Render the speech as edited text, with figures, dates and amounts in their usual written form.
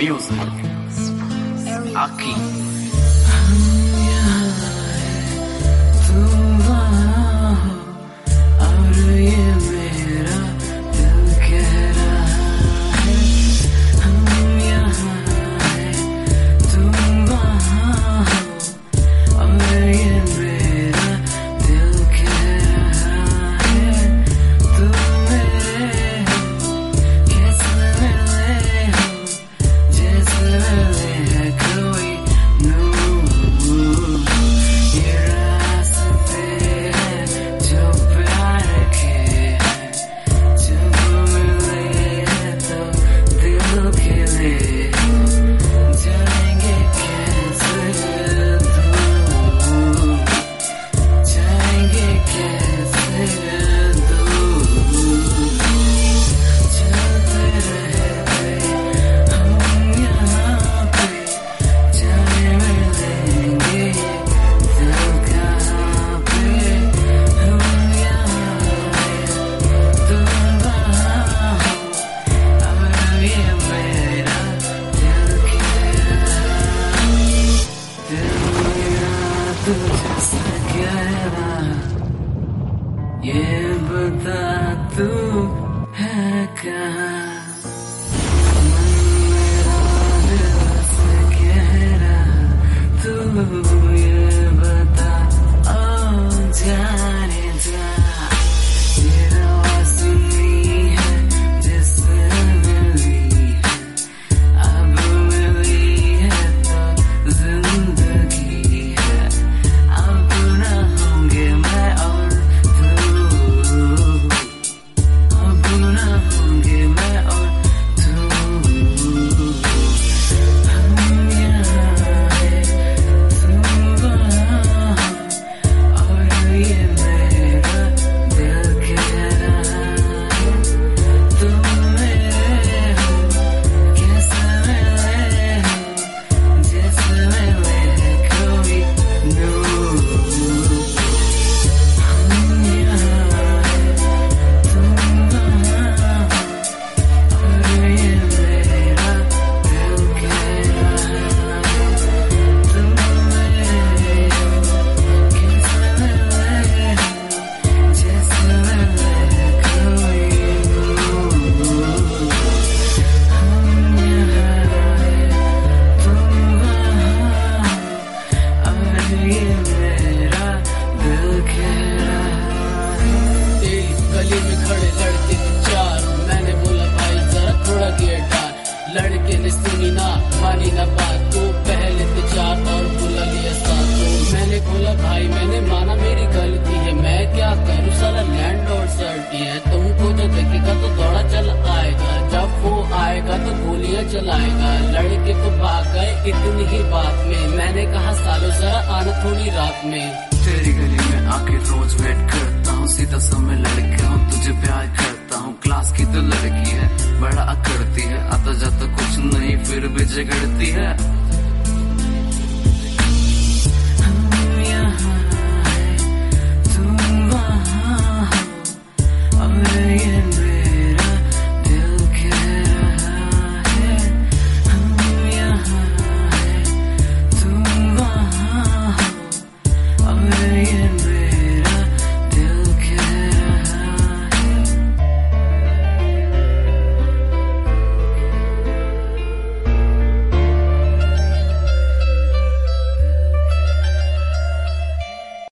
Music. Aki. ये बता तू है कहाँ, मेरा दिल से कह रहा तू ये बता ओ जाने जा। ये आवाज़ सुनी है जिससे मिली है, अब मिली है तो जिंदगी है। अब न होंगे मैं और लड़के ने सुनी ना मानी ना बात को, पहले तो चार और बुला लिया साथ को। मैंने बोला भाई मैंने माना मेरी गलती है, मैं क्या करूँ साला लैंडलॉर्ड सर्टी है। तुमको जो देखेगा तो दौड़ा चल आएगा, जब वो आएगा तो गोलियां चलाएगा। लड़के तो भाग गए इतनी ही बात में, मैंने कहा सालों जरा आना थोड़ी रात में। तेरी गली में आके रोज वेट करता हूँ, सीधा समय लड़का हूँ तुझे प्यार करता हूँ। क्लास की तो लड़की है बड़ा अकड़ती है, आता जाता कुछ नहीं फिर भी झगड़ती है।